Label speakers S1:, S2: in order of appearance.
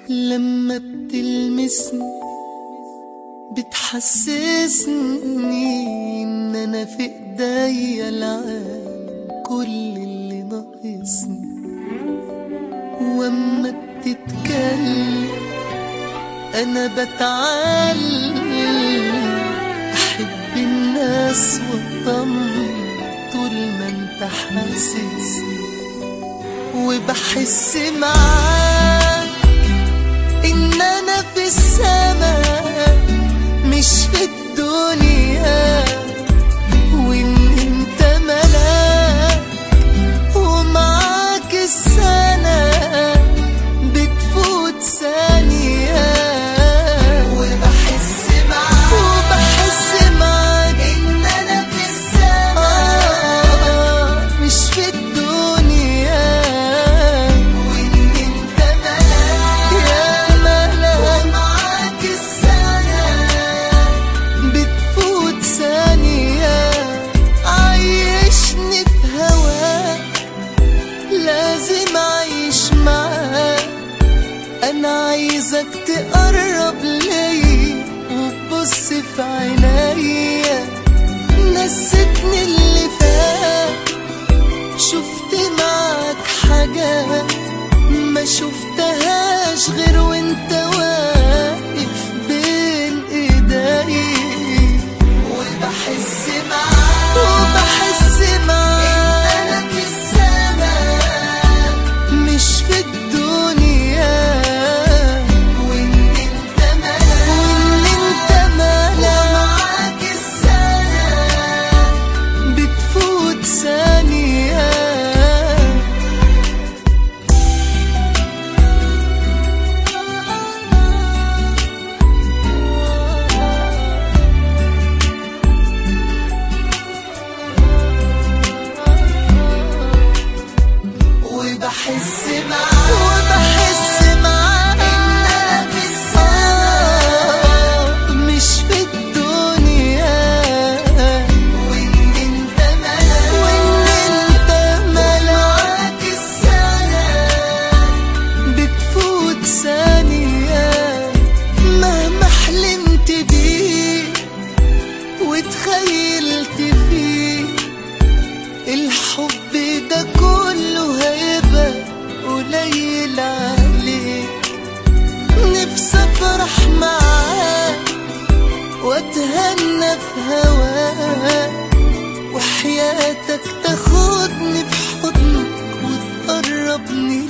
S1: لما بتلمسني بتحسسني ان انا في ايديا العالم كل اللي ناقصني. واما بتتكلم انا بتعلم احب الناس واطمن طول ما انت حاسسني. وبحس معاك ان انا في السماء مش في الدنيا، وان انت ملاك ومعاك السنة بتفوت ثانية. وبحس معاك ان انا في السماء مش في الدنيا، وان انت ملاك يا ملاك ومعاك السنة بتفوت ثانية. عايشني في هواك لازم اعيش معاك. انا عايزك تقرب ليا وتبص في عينيا. نسيتني اللي فات، شفت معاك حاجات ما شفتهاش غير وانت واقف بين ايدي. وبحس معاك ان انا في السماء مش في الدنيا، وان انت ملاك ومعاك السنة بتفوت ثانية. وبحس معاك ان انا في السماء مش في الدنيا، وان انت ملاك ومعاك السنة بتفوت ثانية. مهما حلمت بيه وتخيلت فيه الحب ده كله هيبقى قليل عليك. نفسي افرح معاك واتهنى في هواك، وحياتك تاخدني في حضنك وتقربني